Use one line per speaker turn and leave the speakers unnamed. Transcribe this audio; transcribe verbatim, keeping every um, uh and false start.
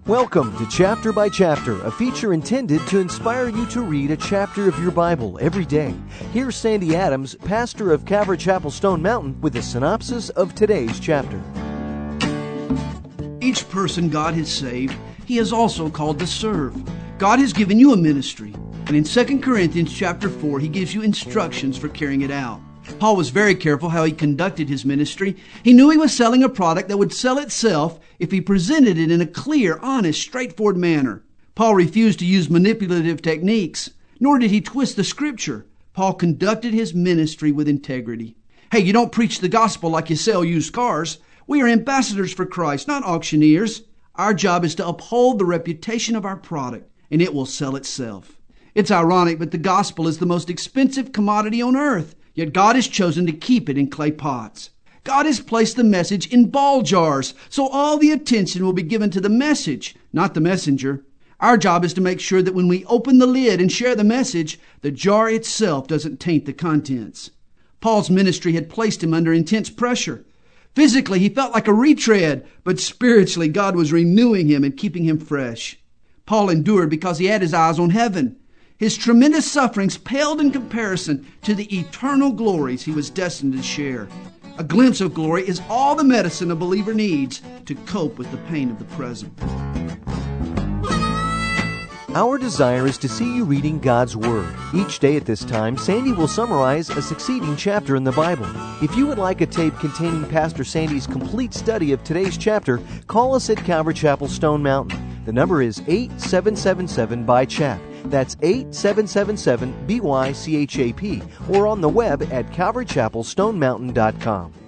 Welcome to Chapter by Chapter, a feature intended to inspire you to read a chapter of your Bible every day. Here's Sandy Adams, pastor of Calvary Chapel Stone Mountain, with a synopsis of today's chapter.
Each person God has saved, He has also called to serve. God has given you a ministry, and in Second Corinthians chapter four, He gives you instructions for carrying it out. Paul was very careful how he conducted his ministry. He knew he was selling a product that would sell itself if he presented it in a clear, honest, straightforward manner. Paul refused to use manipulative techniques, nor did he twist the scripture. Paul conducted his ministry with integrity. Hey, you don't preach the gospel like you sell used cars. We are ambassadors for Christ, not auctioneers. Our job is to uphold the reputation of our product, and it will sell itself. It's ironic, but the gospel is the most expensive commodity on earth. Yet God has chosen to keep it in clay pots. God has placed the message in ball jars, so all the attention will be given to the message, not the messenger. Our job is to make sure that when we open the lid and share the message, the jar itself doesn't taint the contents. Paul's ministry had placed him under intense pressure. Physically, he felt like a retread, but spiritually, God was renewing him and keeping him fresh. Paul endured because he had his eyes on heaven. His tremendous sufferings paled in comparison to the eternal glories he was destined to share. A glimpse of glory is all the medicine a believer needs to cope with the pain of the present.
Our desire is to see you reading God's Word. Each day at this time, Sandy will summarize a succeeding chapter in the Bible. If you would like a tape containing Pastor Sandy's complete study of today's chapter, call us at Calvary Chapel Stone Mountain. The number is eight seven seven seven B Y C H A P. That's eight seven seven seven B Y C H A P, or on the web at calvary chapel stone mountain dot com.